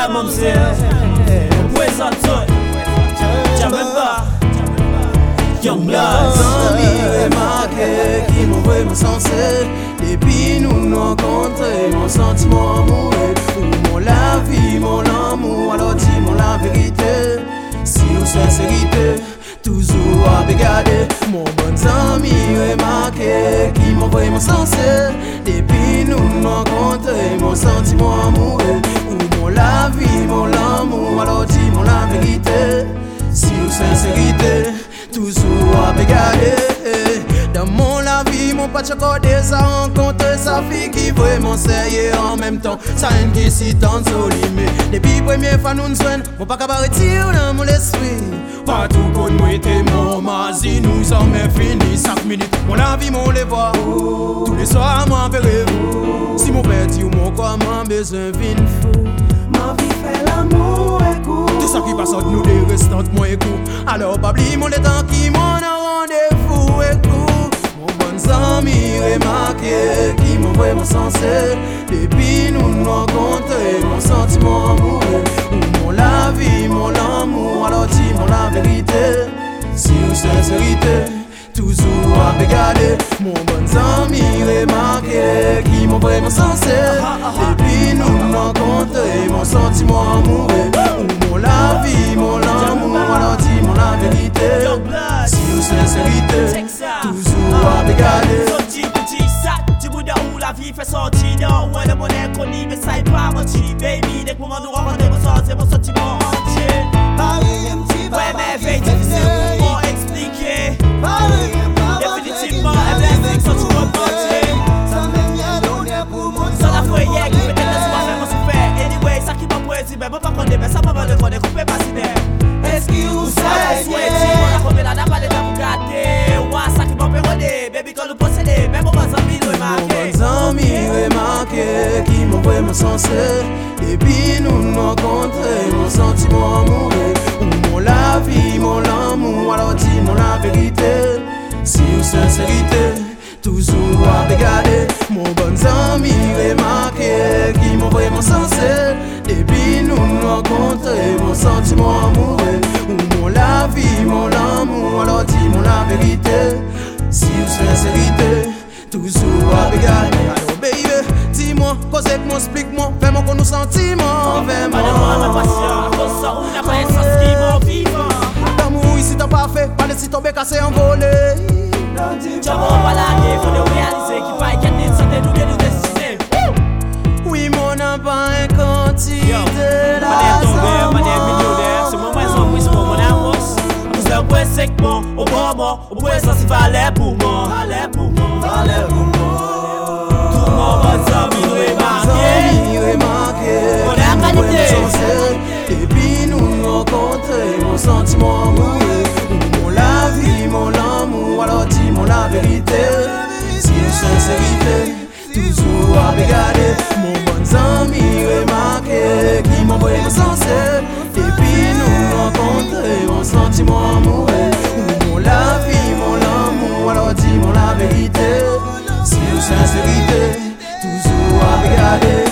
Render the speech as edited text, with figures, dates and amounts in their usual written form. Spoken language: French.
ça, mon c'est présente tout. Jamais pas. Young Bloods. Remarqué qui m'ont vraiment sensé. Depuis nous rencontrés, mon sentiment amoureux. Mon la vie, mon amour, alors dis-moi la vérité. Si ou sincérité, toujours à regarder. Mon bon ami remarqué qui m'ont vraiment sensé. Depuis nous rencontrés, mon sentiment amoureux. Mon la vie, mon amour, alors dis-moi la vérité. Si ou sincérité, toujours à regarder. Dans mon la vie, mon patch accordé, ça rencontre sa fille qui vraiment sérieux en même temps. Ça une qui si tant solimé. Depuis première fois nous nous soignons, mon pas qu'à retirer dans mon esprit. Partout qu'on moi était mon mazi, nous sommes finis chaque minute. Mon la vie, mon les voix. Tous les soirs, m'en verrez-vous. Si mon petit ou mon corps m'en besoin vin fou. Ma vie fait l'amour et coup. Tout ça qui passe entre nous, les restantes, moi et coup. Alors, pas oublier mon temps qui m'en a rendez-vous et coup. Mon bon ami remarqué qui m'ont vraiment sensé. Depuis nous rencontrés, mon sentiment amoureux. Mon la vie, mon amour, alors dis-moi la vérité. Si ou sincérité, toujours à regarder. Mon bon ami remarqué qui m'ont vraiment sensé. Depuis nous rencontrés, mon sentiment amoureux. Mon la vie, mon amour, alors dis-moi la vérité. Si ou sincérité, toujours à regarder. Petit sac, du bout où la vie fait sortir. Non, ouais, le monnaie connu, mais ça est pas menti. Baby, dès que moment nous rencontrons, mon sentiment entier. Ouais, mais veille, difficile pour expliquer. Définitivement, un blessing, sans tout reporter. Sans la foyer, qui peut-être laisse pas faire mon souffert. Anyway, ça qui m'a poésie, mais bon, pas qu'on mais ça m'a pas de connaître, coupé pas si d'air. Est-ce qu'il vous sait? On a combien la dame, elle est à vous gâter. Ouais, ça qui m'a perronné, baby, quand nous possédons, même mon ami remarqué. Mon ami remarqué qui m'ont vraiment sensé. Depuis nous rencontrés, mon sentiment amoureux. Mon la vie, mon amour, alors dis-moi la vérité. Si ou sincérité, toujours à regarder. Mon bon ami remarqué qui m'ont vraiment sensé. Depuis nous rencontrés, mon sentiment amoureux. Mon la vie, mon amour, alors dis-moi la vérité. Si ou sincérité, toujours à regarder. Alors baby, dis-moi, cause avec moi, explique-moi, fais-moi qu'on nous sentiments, vraiment. Madame, ma passion, cause ça, on a pas essence qui m'en vivant. L'amour ici t'as pas fait, pas laisser tomber, casser, envoler. J'avons pas la faut nous réaliser qu'il va y a une santé, nous bien nous décider. Oui, mon n'a pas un quantité. Mané tombé, mané millionnaire, c'est mon maison, oui, c'est mon amour. Vous êtes ouais, c'est que bon, au bon moment, au point ça, c'est valait pour moi. Valait pour moi, valait pour moi. Tout le monde va remarqué. On est à qualité. Depuis nous rencontrer, mon sentiment amoureux. Mon la vie, mon amour, alors dis-moi la vérité. Si ou sincérité, toujours à regarder. Mon bon ami remarqué qui m'a vraiment sensé. Depuis nous rencontrer, mon sentiment amoureux. Mon la vie, mon amour, alors dis-moi la vérité. Si ou sincérité, toujours à regarder.